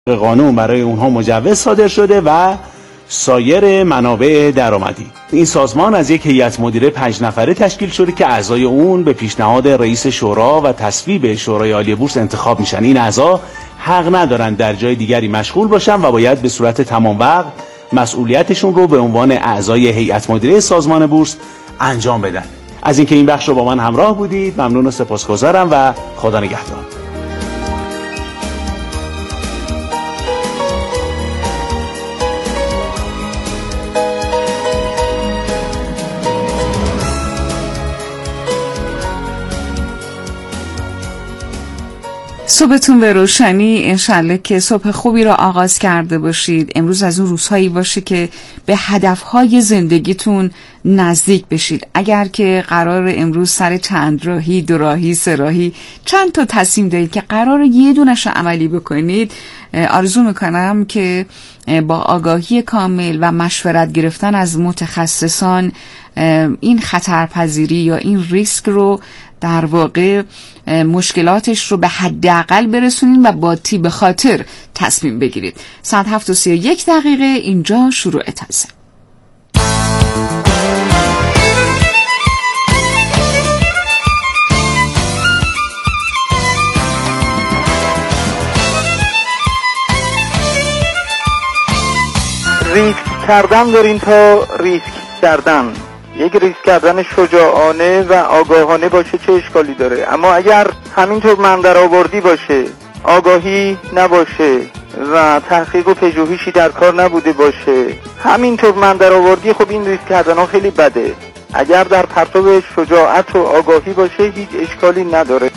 قانون برای اونها مجوز صادر شده و سایر منابع درآمدی. این سازمان از یک هیئت مدیره 5 نفره تشکیل شده که اعضای اون به پیشنهاد رئیس شورا و تصویب شورای عالی بورس انتخاب میشن. این اعضا حق ندارن در جای دیگری مشغول باشن و باید به صورت تمام وقت مسئولیتشون رو به عنوان اعضای هیئت مدیره سازمان بورس انجام بدن. از اینکه این بخش رو با من همراه بودید ممنون و سپاسگزارم و خدا نگهدار. صبحتون به روشنی. انشالله که صبح خوبی را آغاز کرده باشید. امروز از اون روزهایی باشه که به هدفهای زندگیتون نزدیک بشید. اگر که قرار امروز سر چند راهی، 2 راهی، 3 راهی چند تا تصمیم دارید که قرار یه دونش رو عملی بکنید، آرزو میکنم که با آگاهی کامل و مشورت گرفتن از متخصصان این خطرپذیری یا این ریسک رو در واقع مشکلاتش رو به حداقل برسونید و با تیب خاطر تصمیم بگیرید. ساعت 7:31 اینجا شروع تازه. ریسک کردن داریم تا ریسک کردن. یک ریسک کردن شجاعانه و آگاهانه باشه چه اشکالی داره، اما اگر همینطور من در آوردی باشه، آگاهی نباشه و تحقیق و پژوهشی در کار نبوده باشه، همینطور من در آوردی، خب این ریسک کردن ها خیلی بده. اگر در پرتو شجاعت و آگاهی باشه هیچ اشکالی نداره.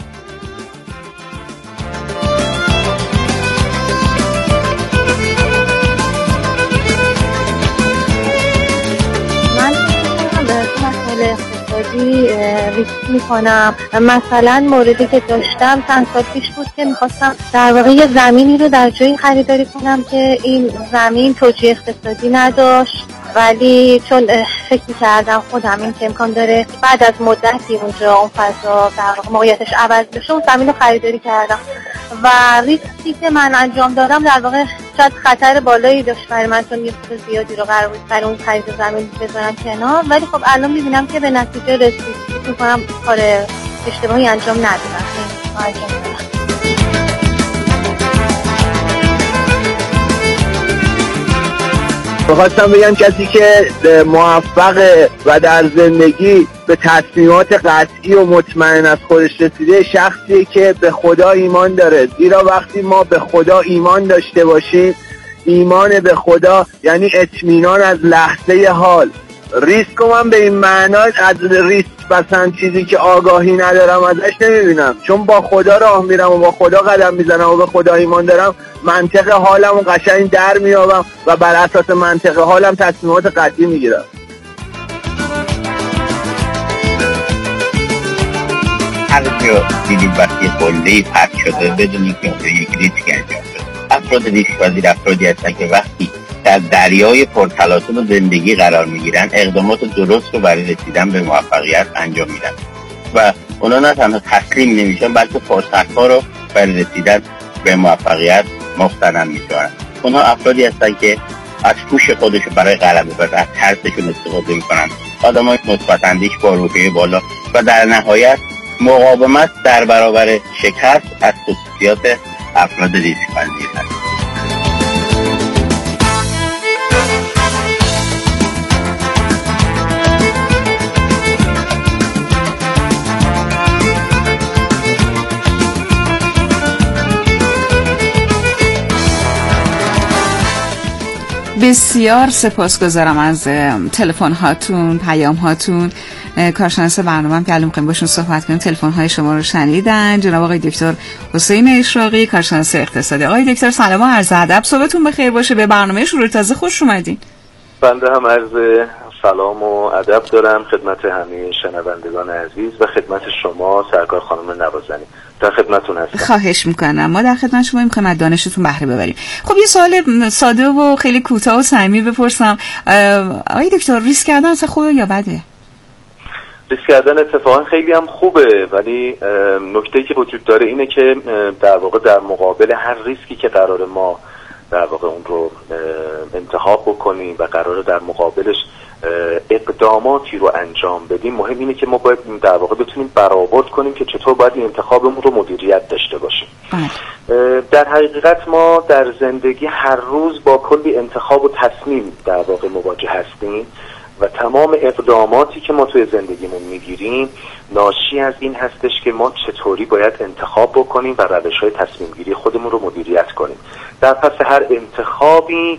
اقتصادی ریسک میکنم. مثلا موردی که داشتم چند سال پیش بود که میخواستم در واقع یه زمینی رو در جایی خریداری کنم که این زمین توجیه اقتصادی نداشت، ولی چون فکر می‌کردم خودم این که امکان داره بعد از مدتی اونجا اون فضا در واقع موقعیتش عوض بشه، اون زمین رو خریداری کردم و ریسکی که من انجام دادم در واقع شاید خطر بالایی داشت برای من، چون یه پول زیادی رو قرار بود برای اون خرید زمین بذارم کنار، ولی خب الان می‌بینم که به نتیجه رسید. می‌کنم کار اشتباهی انجام ندادم. می‌خواستم بگم کسی که موفقه و در زندگی به تصمیمات قطعی و مطمئن از خودش رسیده شخصیه که به خدا ایمان داره. زیرا وقتی ما به خدا ایمان داشته باشیم، ایمان به خدا یعنی اطمینان از لحظه حال. ریسک رو من به این معنا از ریسک مثلا چیزی که آگاهی ندارم ازش نمیبینم، چون با خدا راه میرم و با خدا قدم میزنم و به خدا ایمان دارم، منطق حالم و قشنگ در میابم و بر اساس منطق حالم تصمیمات قطعی میگیرم. هر جا دیدیم وقتی قله‌ای پرت شده بدون اینکه اونجا یک ریسک انجام شده. افراد ریسک پذیر افرادی هستن که وقتی در دریای پرتلاطم زندگی قرار میگیرن اقدامات درست رو برای رسیدن به موفقیت انجام میدن و اونا نه تنها تسلیم نمیشن بلکه فرصت‌ها رو برای رسیدن به موفقیت مغتنم میشن. اونا افرادی هستن که از پوش خودشون برای غلبه و از ترسشون استفاده میکنن. آدمای مثبت اندیش با روحیه بالا و در نهایت مقاومت در برابر شکست از خصوصیات افراد ریسک پذیر هست. بسیار سپاسگزارم از تلفن هاتون، پیام هاتون. کارشناس برنامه‌ام که الان می‌خوایم باشون صحبت کنیم تلفن های شما رو شنیدن. جناب آقای دکتر حسین اشراقی، کارشناس اقتصادی. آقای دکتر سلام و عرض ادب، صبحتون بخیر باشه. به برنامه شروع تازه خوش اومدین. بنده هم عرض سلام و ادب دارم خدمت همه شنوندگان عزیز و خدمت شما سرکار خانم نوازنی. در خدمتتون هستم. خواهش میکنم. ما در خدمت شما میخوایم از دانشتون بهره ببریم. خب یه سوال ساده و خیلی کوتاه و صمیمی بپرسم. آقای دکتر ریسک کردن اصلا خوبه یا بده؟ ریسک کردن اتفاقا خیلی هم خوبه، ولی نکته‌ای که وجود داره اینه که در واقع در مقابل هر ریسکی که قرار ما در واقع اون رو انتخاب بکنیم و قراره در مقابلش اقداماتی رو انجام بدیم، مهم اینه که ما باید در واقع بتونیم برآورد کنیم که چطور باید این انتخابمون رو مدیریت داشته باشیم. در حقیقت ما در زندگی هر روز با کلی انتخاب و تصمیم در واقع مواجه هستیم و تمام اقداماتی که ما توی زندگیمون میگیریم ناشی از این هستش که ما چطوری باید انتخاب بکنیم و روش‌های تصمیم گیری خودمون رو مدیریت کنیم. در پس هر انتخابی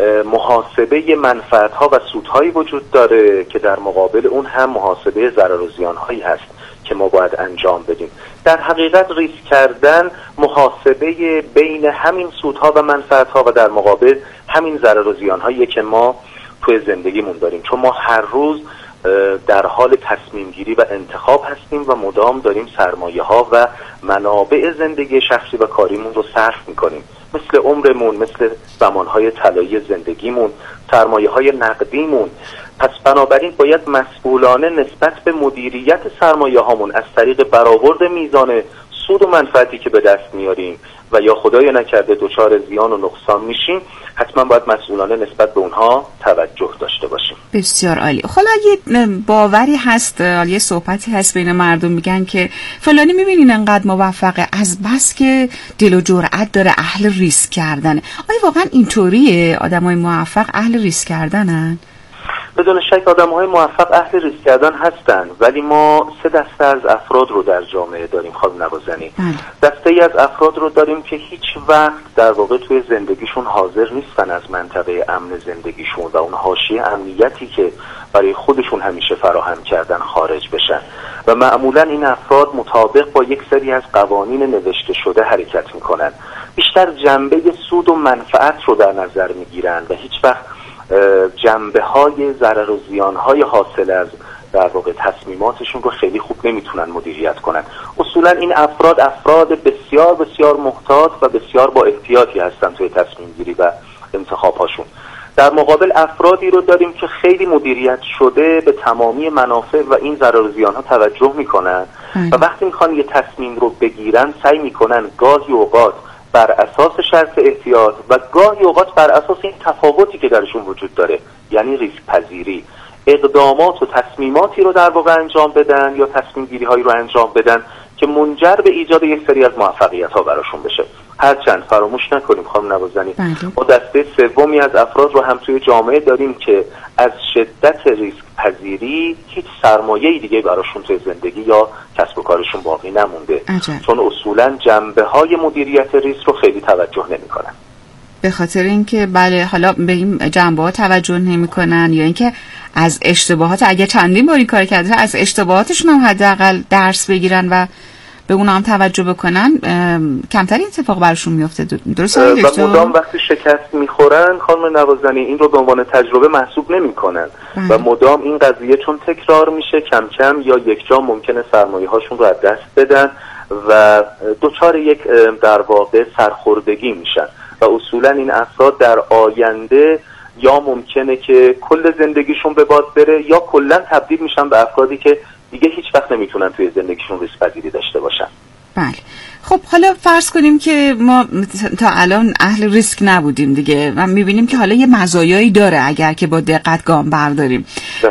محاسبه منفعت‌ها و سودهایی وجود داره که در مقابل اون هم محاسبه ضرر و زیان‌هایی هست که ما باید انجام بدیم. در حقیقت ریسک کردن محاسبه بین همین سودها و منفعت‌ها و در مقابل همین ضرر و زیان‌هایی که ما توی زندگیمون داریم، چون ما هر روز در حال تصمیم گیری و انتخاب هستیم و مدام داریم سرمایه‌ها و منابع زندگی شخصی و کاریمون رو صرف می‌کنیم، مثل عمرمون، مثل زمانهای طلایی زندگیمون، سرمایه‌های نقدیمون. پس بنابراین باید مسئولانه نسبت به مدیریت سرمایه‌هامون از طریق برآورد میزان سود و منفعتی که به دست میاریم و یا خدای نکرده دچار زیان و نقصان میشیم، حتما باید مسئولانه نسبت به اونها توجه داشته باشیم. بسیار عالی. حالا یه باوری هست، یه صحبتی هست بین مردم، میگن که فلانی میبینین انقدر موفقه از بس که دل و جرأت داره، اهل ریسک کردنه. آیا واقعا اینطوریه؟ آدمای موفق اهل ریسک کردنن؟ بدون شک آدم‌های موفق اهل ریسک کردن هستن، ولی ما 3 دسته از افراد رو در جامعه داریم خانم نوازنی. دسته‌ای از افراد رو داریم که هیچ وقت در واقع توی زندگیشون حاضر نیستن از منطقه امن زندگیشون و اون حاشیه امنیتی که برای خودشون همیشه فراهم کردن خارج بشن و معمولا این افراد مطابق با یک سری از قوانین نوشته شده حرکت میکنن، بیشتر جنبه سود و منفعت رو در نظر میگیرن و هیچ وقت جنبه‌های ضرر و زیان‌های حاصل از در واقع تصمیماتشون رو خیلی خوب نمیتونن مدیریت کنن. اصولا این افراد بسیار بسیار محتاط و بسیار با احتیاطی هستن توی تصمیم گیری و انتخاب‌هاشون. در مقابل افرادی رو داریم که خیلی مدیریت شده به تمامی منافع و این ضرر و زیان‌ها توجه میکنن و وقتی میخوان یه تصمیم رو بگیرن سعی میکنن گاهی اوقات بر اساس شرط احتیاط و گاهی اوقات بر اساس این تفاوتی که درشون وجود داره، یعنی ریسک پذیری، اقدامات و تصمیماتی رو در واقع انجام بدن یا تصمیم گیری هایی رو انجام بدن که منجر به ایجاد یک سری از موفقیت ها براشون بشه. هرچند فراموش نکنیم خانم نوازنی، ما دسته سومی از افراد رو هم توی جامعه داریم که از شدت ریسک پذیری هیچ سرمایه‌ای دیگه براشون توی زندگی یا کسب و کارشون باقی نمونده، چون اصولاً جنبه‌های مدیریت ریسک رو خیلی توجه نمی‌کنن. به خاطر اینکه بله حالا به این جنبه‌ها توجه نمی‌کنن یا اینکه از اشتباهات، اگه چندین باری کار کردن از اشتباهاتشون هم حداقل درس بگیرن و به اون هم توجه بکنن، کمتر اتفاق برشون میفته. درست آقای دکتر؟ و مدام وقتی شکست میخورن خانم نوازنی این رو به عنوان تجربه محسوب نمیکنن و مدام این قضیه چون تکرار میشه کم کم یا یک جا ممکنه سرمایه هاشون رو از دست بدن و دچار یک در واقع سرخوردگی میشن و اصولا این افراد در آینده یا ممکنه که کل زندگیشون به باد بره یا کلا تبدیل میشن به افرادی که دیگه هیچ وقت نمیتونن توی زندگیشون ریسک پذیری داشته باشن. بله. خب حالا فرض کنیم که ما تا الان اهل ریسک نبودیم دیگه و میبینیم که حالا یه مزایایی داره اگر که با دقت گام برداریم.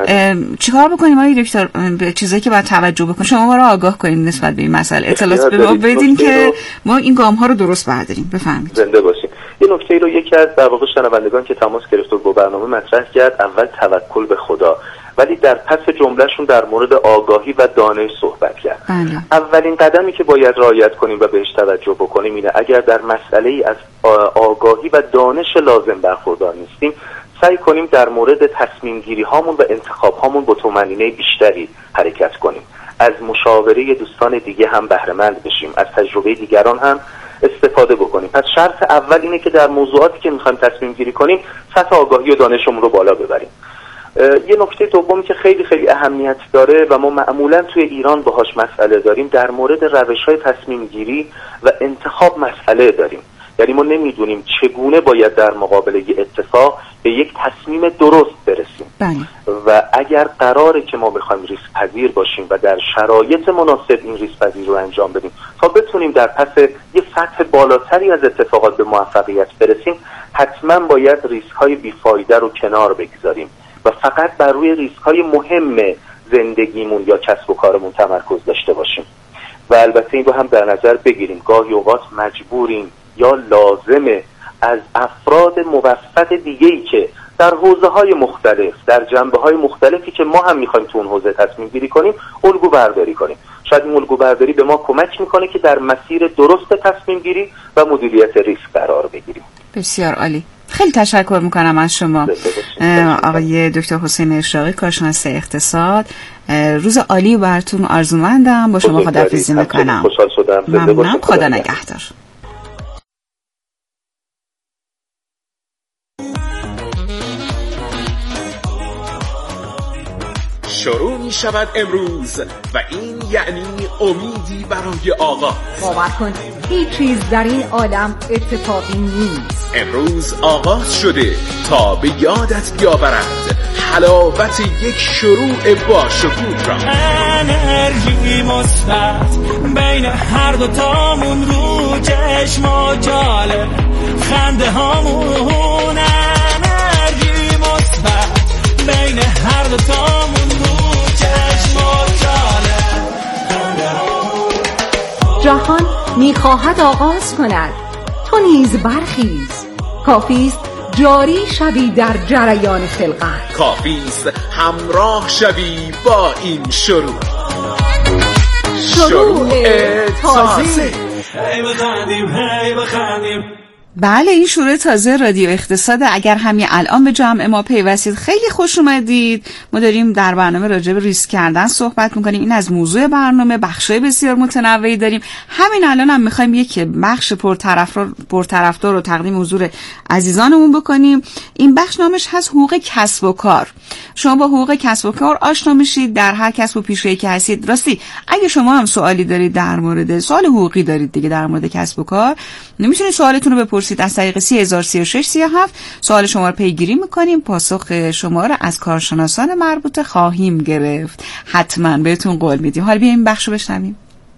چیکار بکنیم آقای دکتر؟ به چیزایی که باید توجه بکنیم، شما ما رو آگاه کنید نسبت به این مسئله، اطلاعات به ما بدین که ما این گام ها رو درست برداریم. بفرمایید. زنده باشید. این نکته رو یکی از در واقع شنوندگان که تماس گرفت و با برنامه مطرح کرد، اول توکل به خدا، ولی در پس جملهشون در مورد آگاهی و دانش صحبت کرد. اولین قدمی که باید رعایت کنیم و بهش توجه بکنیم اینه اگر در مسئله‌ای از آگاهی و دانش لازم برخوردار نیستیم، سعی کنیم در مورد تصمیم گیری هامون و انتخاب هامون با طمأنینه بیشتری حرکت کنیم، از مشاوره دوستان دیگه هم بهره مند بشیم، از تجربه دیگران هم استفاده بکنیم. پس شرط اول اینه که در موضوعاتی که میخوایم تصمیم گیری کنیم سطح آگاهی و دانشمون رو بالا ببریم. یه نکته دومی که خیلی خیلی اهمیت داره و ما معمولا توی ایران باهاش مسئله داریم، در مورد روش‌های تصمیم گیری و انتخاب مسئله داریم. یعنی ما نمیدونیم چگونه باید در مقابل یه اتفاق به یک تصمیم درست برسیم و اگر قراره که ما بخوایم ریسک پذیر باشیم و در شرایط مناسب این ریسک پذیر رو انجام بدیم تا بتونیم در پس یه سطح بالاتری از اتفاقات به موفقیت برسیم، حتما باید ریسک های بیفایده رو کنار بگذاریم و فقط بر روی ریسک های مهم زندگیمون یا کسب و کارمون تمرکز داشته باشیم. و البته این رو هم در نظر بگیریم گاهی اوقات مجبوریم یا لازمه از افراد موفق دیگه‌ای که در حوزه‌های مختلف، در جنبه‌های مختلفی که ما هم می‌خوایم تو اون حوزه تصمیم گیری کنیم، الگو برداری کنیم. شاید این الگو برداری به ما کمک می‌کنه که در مسیر درست تصمیم گیری و مدیریت ریسک قرار بگیریم. بسیار عالی. خیلی تشکر میکنم از شما آقای دکتر حسین اشراقی، کارشناس اقتصاد. روز عالی براتون آرزومندم. با شما خداحافظی میکنم. خوشحال شدم. ممنونم. خدا نگهدار. شروع می شود امروز و این یعنی امیدی برای آغاز. باور کن هیچ چیز در این عالم اتفاقی نیست. امروز آغاز شده تا به یادت بیاورد حلاوت یک شروع با شکوه را. انرژی مثبت بین هر دو تامون، رو چشم و جالب خنده هامون. انرژی مثبت بین هر دو تامون، رو چشم و جالب خنده هامون. جهان میخواهد آغاز کند، تو نیز برخیز. کافیست جاری شوی در جریان خلقت. کافیست همراه شوی با این شروع تازه. هی بخندیم هی بخندیم. بله، این شروع تازه رادیو اقتصاد. اگر همین الان به جمع ما پیوستید خیلی خوش اومدید. ما داریم در برنامه راجع به ریسک کردن صحبت میکنیم. این از موضوع برنامه. بخشای بسیار متنوعی داریم. همین الان هم میخوایم یک بخش پرطرفدار رو تقدیم حضور عزیزانمون بکنیم. این بخش نامش هست حقوق کسب و کار. شما با حقوق کسب و کار آشنا میشید در هر کسب و پیشه‌ای که هستید. راستی اگه شما هم سوالی دارید در مورد سوال حقوقی دارید دیگه در مورد کسب و کار، نمیتونید سوالتون رو بپرسید از طریق 303637. سوال شما رو پیگیری میکنیم، پاسخ شما رو از کارشناسان مربوطه خواهیم گرفت. حتما بهتون قول میدیم. حالا بیایم این بخش رو بشنویم.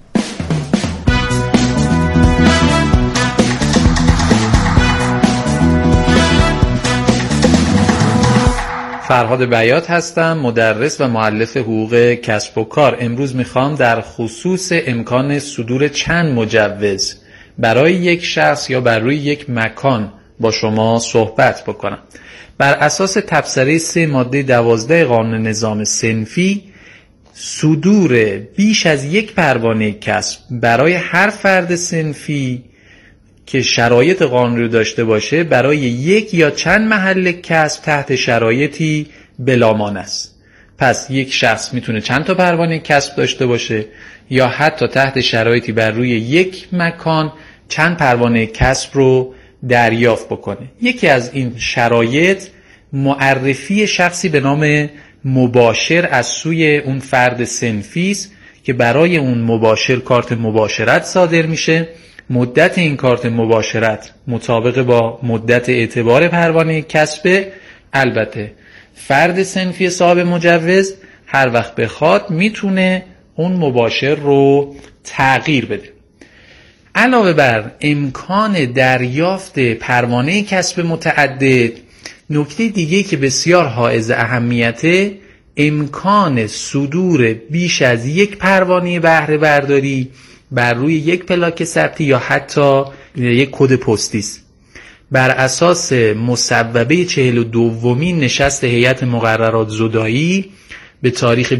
فرهاد بیات هستم، مدرس و مؤلف حقوق کسب و کار. امروز میخوام در خصوص امکان صدور چند مجوز برای یک شخص یا بر روی یک مکان با شما صحبت بکنم. بر اساس تبصره 3 ماده 12 قانون نظام صنفی، صدور بیش از یک پروانه کسب برای هر فرد صنفی که شرایط قانونی رو داشته باشه برای یک یا چند محل کسب تحت شرایطی بلامان است. پس یک شخص میتونه چند تا پروانه کسب داشته باشه یا حتی تحت شرایطی بر روی یک مکان چند پروانه کسب رو دریافت بکنه. یکی از این شرایط معرفی شخصی به نام مباشر از سوی اون فرد صنفی است که برای اون مباشر کارت مباشرت صادر میشه. مدت این کارت مباشرت مطابق با مدت اعتبار پروانه کسب. البته فرد صنفی صاحب مجوز هر وقت بخواد میتونه اون مباشر رو تغییر بده. علاوه بر امکان دریافت پروانه کسب متعدد، نکته دیگه که بسیار حائز اهمیته امکان صدور بیش از یک پروانه بهره برداری بر روی یک پلاک ثبتی یا حتی یک کد پستی است. بر اساس مصوبه 42مین نشست هیئت مقررات زدایی به تاریخ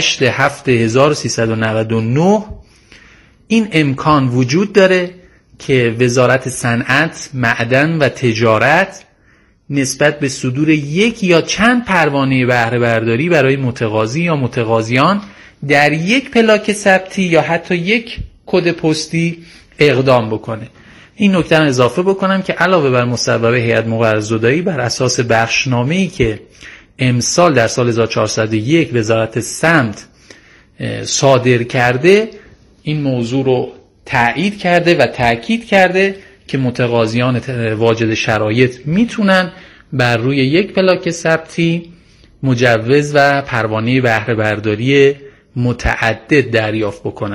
28/7/1399 این امکان وجود داره که وزارت صنعت، معدن و تجارت نسبت به صدور یک یا چند پروانه بهره برداری برای متقاضی یا متقاضیان در یک پلاک ثبتی یا حتی یک کد پستی اقدام بکنه. این نکته رو اضافه بکنم که علاوه بر مصوبه هیئت مقررات زدایی بر اساس بخشنامه‌ای که امسال در سال 1401 وزارت سمت صادر کرده، این موضوع رو تایید کرده و تاکید کرده که متقاضیان واجد شرایط میتونن بر روی یک پلاک ثبتی مجوز و پروانه بهره برداری متعدد دریافت بکنن.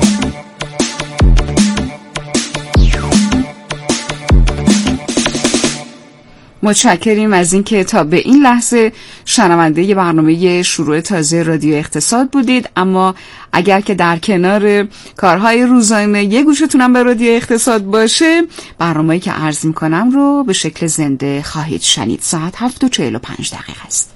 متشکریم از اینکه تا به این لحظه شنونده برنامه شروع تازه رادیو اقتصاد بودید. اما اگر که در کنار کارهای روزانه یه گوشتونم به رادیو اقتصاد باشه، برنامه‌ای که عرض می‌کنم رو به شکل زنده خواهید شنید. ساعت 7:45 است.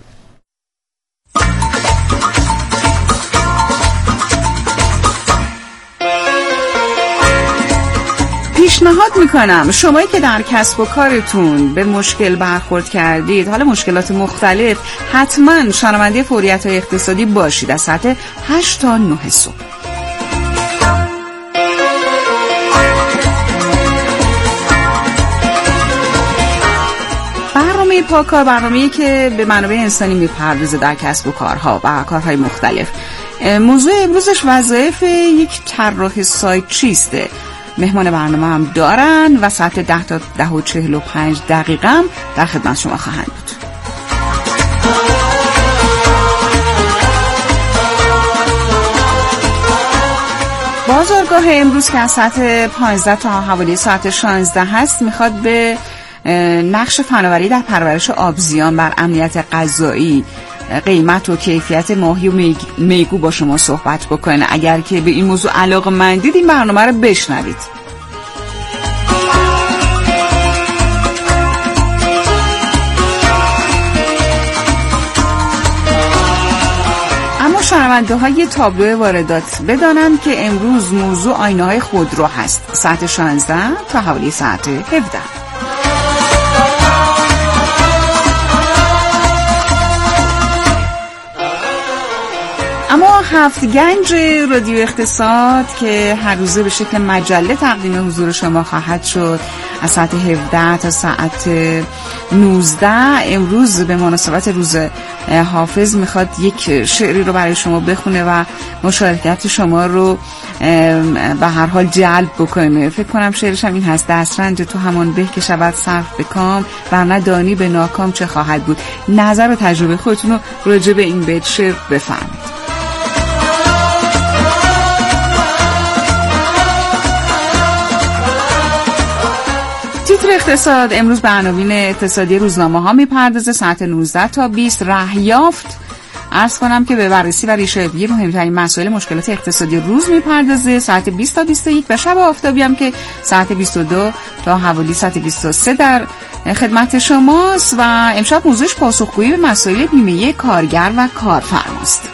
پیشنهاد میکنم شمایی که در کسب و کارتون به مشکل برخورد کردید، حالا مشکلات مختلف، حتما شنونده فوریت‌های اقتصادی باشید از ساعت 8 تا 9 صبح. برنامه پاکار برنامه‌ای که به منابع انسانی میپردازه در کسب و کارها و کارهای مختلف. موضوع امروزش وظایف یک طراح سایت چیسته. مهمان برنامه هم دارن و ساعت 10 تا 10:45 هم در خدمت شما خواهند بود. بازارگاه امروز که از ساعت 15 تا حوالی ساعت 16 هست میخواد به نقش فناوری در پرورش آبزیان بر امنیت غذایی، قیمت و کیفیت ماهی و میگو با شما صحبت بکنه. اگر که به این موضوع علاقه‌مندید این برنامه رو بشنوید. اما شنونده های تابلو واردات بدانن که امروز موضوع آینه های خودرو هست. ساعت 16 تا حوالی ساعت 17. اما هفت گنج رادیو اقتصاد که هر روزه به شکل مجله تقدیم حضور شما خواهد شد از ساعت 17 تا ساعت 19. امروز به مناسبت روز حافظ میخواد یک شعری رو برای شما بخونه و مشارکت شما رو به هر حال جلب بکنه. فکر کنم شعرش هم این هست: دسترنج تو همان به که شود صرف به کام، ورنه دانی به ناکام چه خواهد بود. نظر و تجربه خودتون رو راجع به این بیت شعر بفرمایید. تیتر اقتصاد امروز به عناوین اقتصادی روزنامه ها میپردازه. ساعت 19 تا 20 رهیافت عرض کنم که به بررسی و ریشه‌یابی مهمترین مسائل مشکلات اقتصادی روز میپردازه. ساعت 20 تا 21 و شب آفتابی هم که ساعت 22 تا حوالی ساعت 23 در خدمت شماست و امشب موضوعش پاسخگویی به مسائل بیمه کارگر و کارفرماست.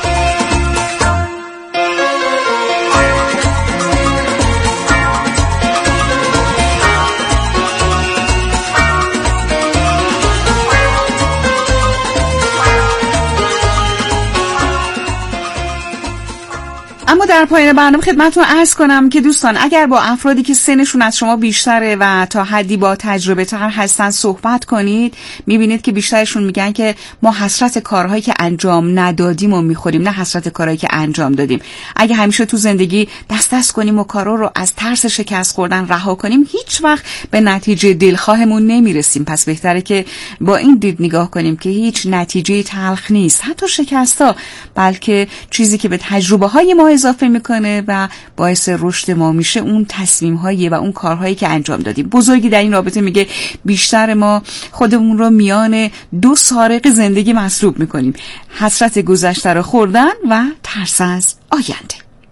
اما در پایان برنامه خدمتتون عرض کنم که دوستان اگر با افرادی که سنشون از شما بیشتره و تا حدی با تجربه تر هستن صحبت کنید، میبینید که بیشترشون میگن که ما حسرت کارهایی که انجام ندادیم و میخوریم، نه حسرت کارهایی که انجام دادیم. اگه همیشه تو زندگی دست کنیم و کارا رو از ترس شکست خوردن رها کنیم، هیچ وقت به نتیجه دلخواهمون نمیرسیم. پس بهتره که با این دید نگاه کنیم که هیچ نتیجه تلخ نیست، حتی شکست‌ها، بلکه چیزی که به تجربه‌های ما اضافه میکنه و باعث رشد ما میشه اون تصمیم‌های و اون کارهایی که انجام دادیم. بزرگی در این رابطه میگه بیشتر ما خودمون رو میان دو سارق زندگی مصلوب میکنیم: حسرت گذشته رو خوردن و ترس از آینده.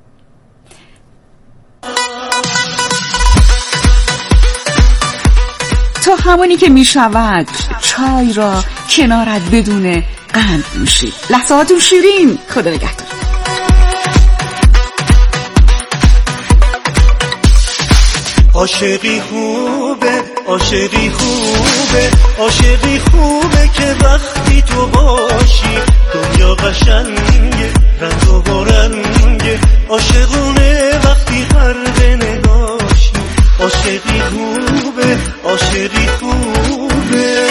تا همونی که میشود چای را کنارت بدون قند میشید. لحظاتون شیرین. خدا نگهدار. عاشقی خوبه، عاشقی خوبه، عاشقی خوبه که وقتی تو باشی دنیا قشنگه، رنگ و رنگه. عاشقونه وقتی غرق نگاشی. عاشقی خوبه، عاشقی خوبه.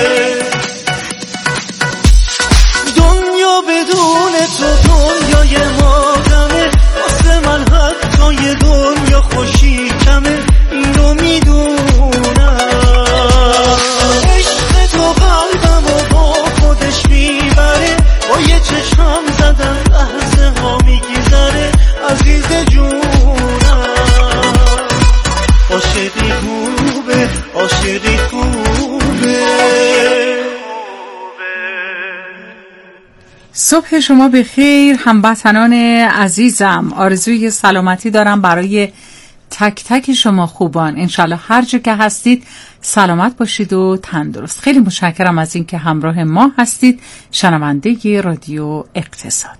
دنیا بدون تو دنیای ما غمه، واسه من حتی یه دنیا خوشی کمه. اینو میدونم عشق تو قلبم و با خودش میبره. صبح شما بخیر هموطنان عزیزم. آرزوی سلامتی دارم برای تک تک شما خوبان. انشالله هر جا که هستید سلامت باشید و تندرست. خیلی متشکرم از اینکه همراه ما هستید. شنونده رادیو اقتصاد.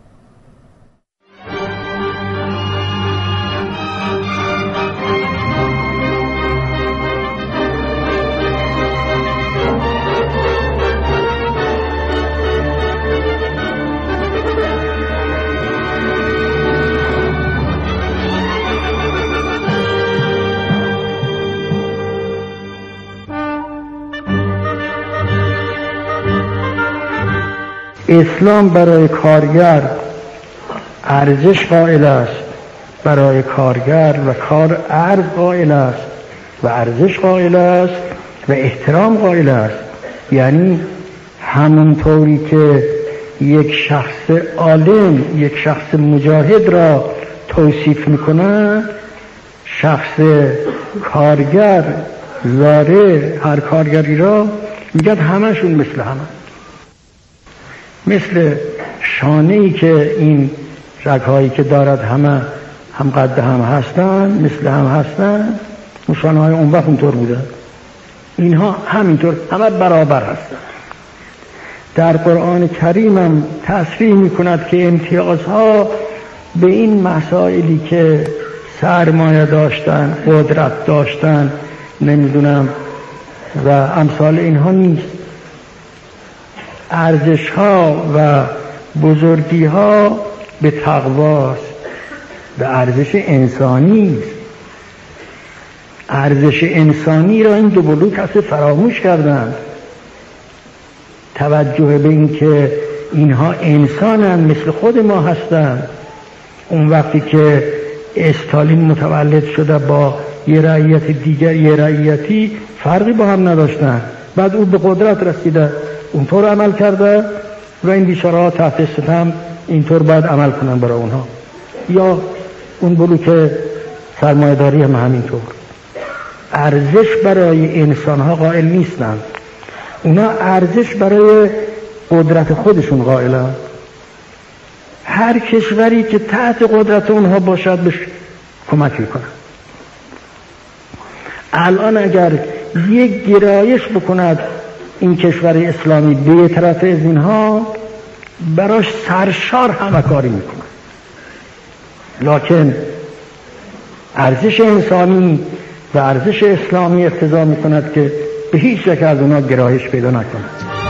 اسلام برای کارگر ارزش قائل است، برای کارگر و کار ارز قائل است و ارزش قائل است و احترام قائل است. یعنی همونطوری که یک شخص عالم یک شخص مجاهد را توصیف میکنند، شخص کارگر زاره هر کارگری را میگن همشون مثل همه، مثل شانه‌ای که این رگ‌هایی که دارد همه هم قد هم هستن، مثل هم هستن. اون شانه‌های اون وقت اونطور بوده، اینها همینطور همه برابر هستن. در قرآن کریم هم تصریح می‌کند که امتیازها به این مسائلی که سرمایه داشتن، قدرت داشتن، نمیدونم و امثال اینها نیست. ارزش ها و بزرگی ها به تقواست، به ارزش انسانی است. ارزش انسانی را این دو بلوک اصلا فراموش کردند. توجه به این که اینها انسانند، مثل خود ما هستند. اون وقتی که استالین متولد شده با یه رعیت دیگر یه رعیتی فرقی با هم نداشتن، بعد او به قدرت رسیده اونطور عمل کرده و این بیچاره‌ها تحت ستم اینطور باید عمل کنن برای اونها. یا اون بلوک سرمایه‌داری هم همینطور. ارزش برای انسان‌ها قائل نیستن، اونا ارزش برای قدرت خودشون قائلن. هر کشوری که تحت قدرت اونها باشد بهش کمک میکنن. الان اگر یک گرایش بکند این کشور اسلامی به طرف از اینها، براش سرشار همه کاری میکنن. لکن ارزش انسانی و ارزش اسلامی اقتضا میکند که به هیچ یک از اونها گرایش پیدا نکند.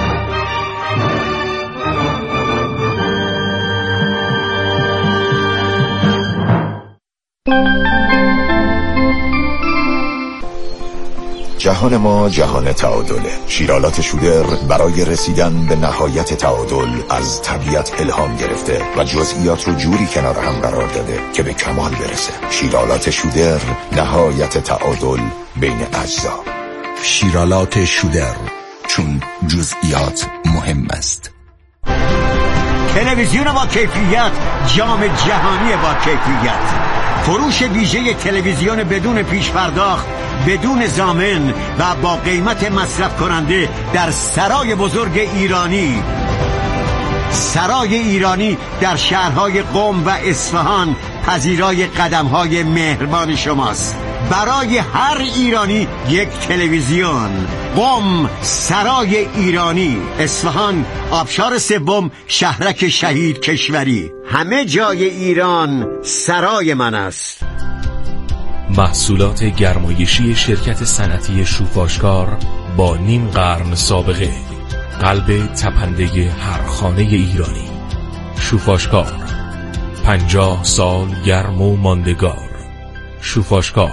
جهان ما جهان تعادله. شیرالات شودر برای رسیدن به نهایت تعادل از طبیعت الهام گرفته و جزئیات رو جوری کنار هم قرار داده که به کمال برسه. شیرالات شودر، نهایت تعادل بین اجزا. شیرالات شودر، چون جزئیات مهم است. تلویزیون با کیفیت، جام جهانی با کیفیت. فروش ویژه تلویزیون بدون پیش پرداخت، بدون ضامن و با قیمت مصرف کننده در سرای بزرگ ایرانی. سرای ایرانی در شهرهای قم و اصفهان پذیرای قدم‌های مهربان شماست. برای هر ایرانی یک تلویزیون. قم، سرای ایرانی. اصفهان، آبشار سوم، شهرک شهید کشوری. همه جای ایران سرای من است. محصولات گرمایشی شرکت صنعتی شوفاشکار با نیم قرن سابقه، قلب تپنده هر خانه ایرانی. شوفاشکار، 50 سال گرم و ماندگار. شوفاشکار.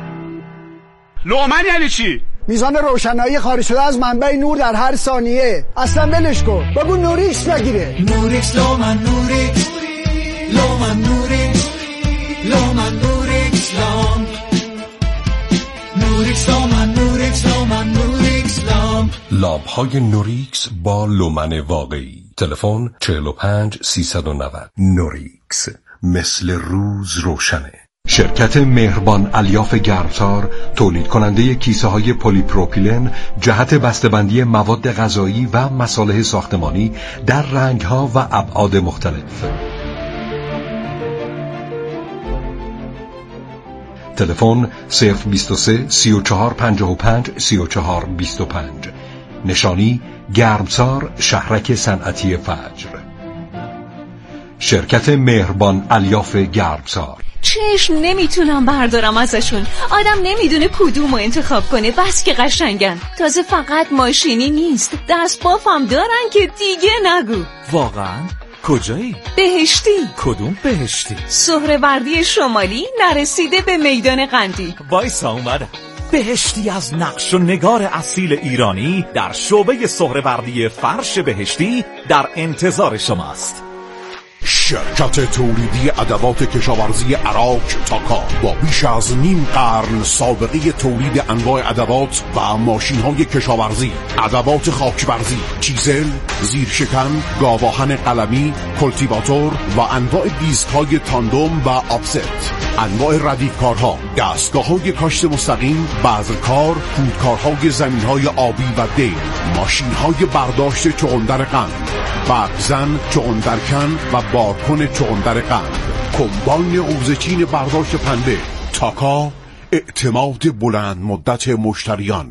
لومن یعنی چی؟ میزان روشنایی خارج شده از منبع نور در هر ثانیه. اصلا ولش کن، بگو نوریکس بگیره. نوریکس لومن نوریکس، لومن نوریکس، لومن نوریکس لام، نوریکس لومن نوریکس، لومن نوریکس لام. لامپ‌های نوریکس با لومن واقعی. تلفن 45 390. نوریکس، مثل روز روشنه. شرکت مهربان الیاف گرمسار تولید کننده کیسه های پلی پروپیلن جهت بسته‌بندی مواد غذایی و مصالح ساختمانی در رنگ ها و ابعاد مختلف. تلفن 023 3455 3425. نشانی گرمسار، شهرک صنعتی فجر. شرکت مهربان الیاف گرمسار. چشم نمیتونم بردارم ازشون. آدم نمیدونه کدومو انتخاب کنه، بس که قشنگن. تازه فقط ماشینی نیست، دست بافم دارن که دیگه نگو. واقعا؟ کجایی؟ بهشتی. کدوم بهشتی؟ سهروردی شمالی نرسیده به میدان قندی. وایسا اومدم. بهشتی از نقش و نگار اصیل ایرانی در شعبه سهروردی فرش بهشتی در انتظار شماست. شرکت تولیدی ادوات کشاورزی عراق تاکا با بیش از نیم قرن سابقه تولید انواع ادوات و ماشین‌های کشاورزی، ادوات خاکبرزی، چیزل، زیرشکن، گاواهن قلمی، کلتیواتور و انواع دیسک‌های تاندوم و آفست، انواع ردیفکارها، دستگاه‌های کاشت مستقیم، بذرکار، کودکارهای زمین‌های آبی و دیر، ماشین‌های برداشت چغندر قند، برگزن، چغندرکن و بارکن چغندر قند، کمباین اوزچین برداشت پنبه. تاکا، اعتماد بلند مدت مشتریان.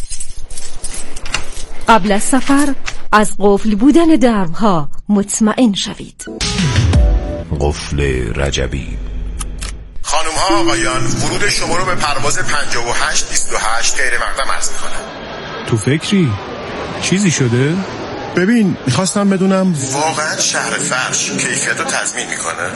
قبل از سفر از قفل بودن درها مطمئن شوید. قفل رجبی. خانم ها آقایان، ورود شما رو به پرواز 5828 غیر مقدم عرض می‌کنم. تو فکری؟ چیزی شده؟ ببین، میخواستم بدونم واقعا شهر فرش کیفیت رو تضمین میکنه؟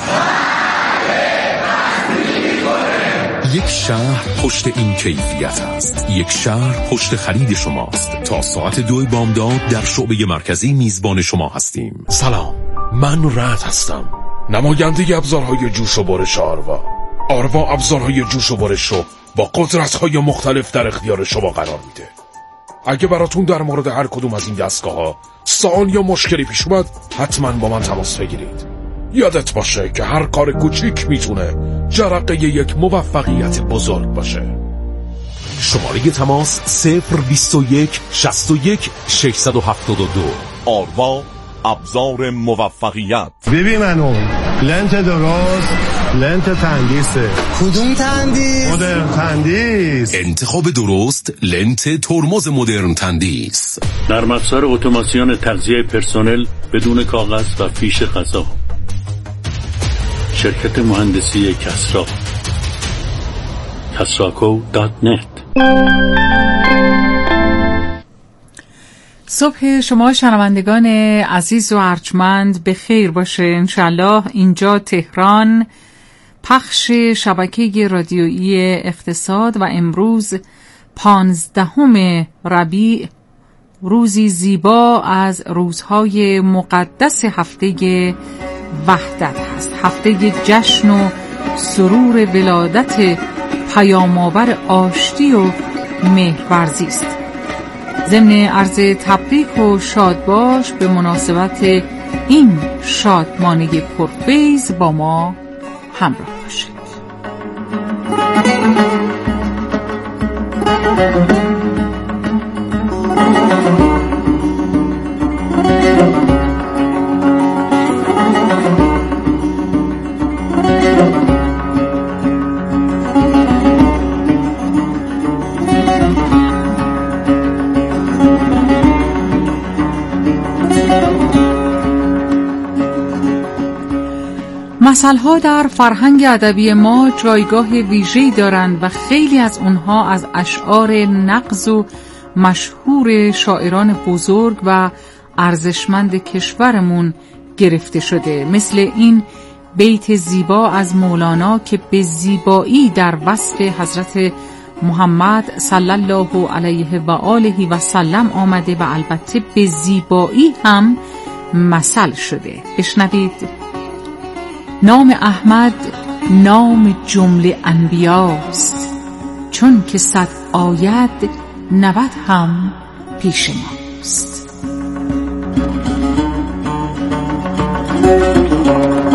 یک شهر پشت این کیفیت است. یک شهر پشت خرید شماست. تا ساعت 2 بامداد در شعبه مرکزی میزبان شما هستیم. سلام، من رعد هستم، نماینده ابزارهای جوش و برش آروا. آروا ابزارهای جوش و برش رو با قدرت‌های مختلف در اختیار شما قرار میده. اگه براتون در مورد هر کدوم از این دستگاه‌ها سوال یا مشکلی پیش اومد، حتما با من تماس بگیرید. یادت باشه که هر کار کوچیک میتونه جرقه یک موفقیت بزرگ باشه. شماره تماس 021 61 672. آروا، ابزار موفقیت. ببین منو لنت درست، لنت تندیسه. کدوم تندیس؟ مدرن تندیس. انتخاب درست لنت ترمز مدرن تندیس. نرم افزار اتوماسیون تغذیه پرسنل بدون کاغذ و فیش غذا. شرکت مهندسی کسرا. kasraco.net. صبح شما شنوندگان عزیز و ارجمند به خیر باشه. انشالله. اینجا تهران، پخش شبکه رادیویی اقتصاد و امروز 15 ربیع، روزی زیبا از روزهای مقدس هفته وحدت هست. هفته جشن و سرور ولادت پیام‌آور آشتی و مهرورزی است. ضمن عرض تبریک و شادباش به مناسبت این شادمانه پرفیض با ما همراه باشید. مثل‌ها در فرهنگ ادبی ما جایگاه ویژه‌ای دارند و خیلی از اونها از اشعار نغز و مشهور شاعران بزرگ و ارزشمند کشورمون گرفته شده. مثل این بیت زیبا از مولانا که به زیبایی در وصف حضرت محمد صلی الله علیه و آله و سلم آمده و البته به زیبایی هم مثل شده. بشنوید. نام احمد نام جمله انبیاست، چون که 100 آید 90 هم پیش ماست.